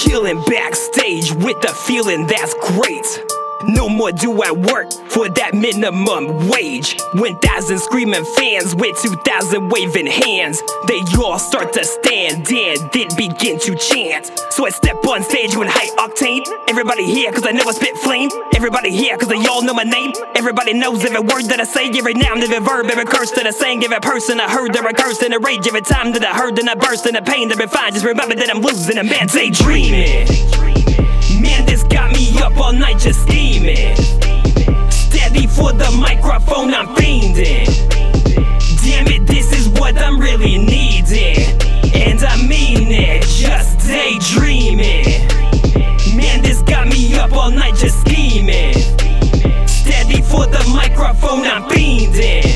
Chilling backstage with the feeling that's great. No more do I work for that minimum wage. 1,000 screaming fans with 2,000 waving hands. They all start to stand and then begin to chant. So I step on stage with high octane. Everybody here cause I know I spit flame. Everybody here cause they all know my name. Everybody knows every word that I say, every noun, every verb, every curse that I sang. Every person I heard, every curse and a rage. Every time that I heard, then I burst in the pain. Every fine, just remember that I'm losing a man daydreaming. Man, this got me up all night just scheming. Steady for the microphone, I'm fiending. Damn it, this is what I'm really needing. And I mean it, just daydreaming. Man, this got me up all night just scheming. Steady for the microphone, I'm fiending.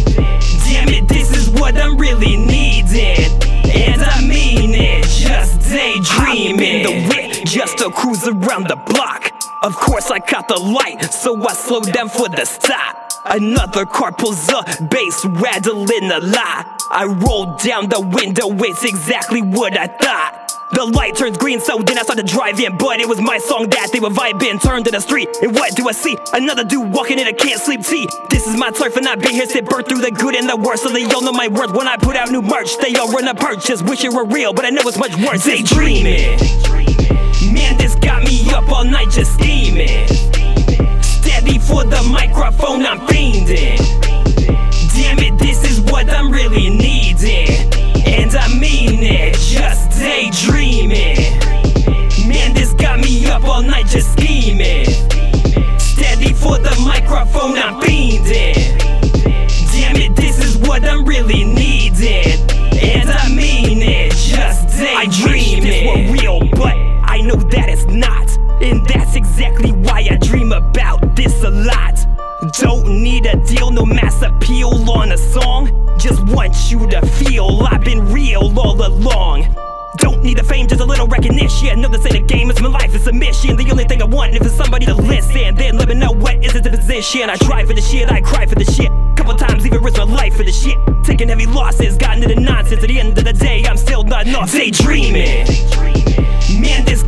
Damn it, this is what I'm really needing. And I mean it, just daydreaming. I'm in the whip just to cruise around the block. Of course I caught the light, so I slow down for the stop. Another car pulls up, bass rattling a lot. I roll down the window, it's exactly what I thought. The light turns green, so then I started driving. But it was my song that they were vibing. Turned to the street, and what do I see? Another dude walking in a can't sleep tea. This is my turf and I've been here since birth, through the good and the worst. So they all know my worth. When I put out new merch, they all run a purchase. Wish it were real, but I know it's much worse. Daydreaming. Man, this got me up all night just scheming. Steady for the microphone, I'm fiending. Damn it, this is what I'm really needing. And I mean it, just daydreaming. Man, this got me up all night just scheming. Steady for the microphone, I'm fiending. Damn it, this is what I'm really needing. And I mean it, just daydreaming. I wish this were real, but I know that it's not. And that's exactly why I dream about this a lot. Don't need a deal, no mass appeal on a song. Just want you to feel I've been real all along. Don't need the fame, just a little recognition. No, this ain't a game, it's my life, it's a mission. The only thing I want is for somebody to listen. Then let me know what is the position. I try for the shit, I cry for the shit. Couple times even risk my life for the shit. Taking heavy losses, gotten into nonsense. At the end of the day, I'm still not off. Daydreaming. Man, this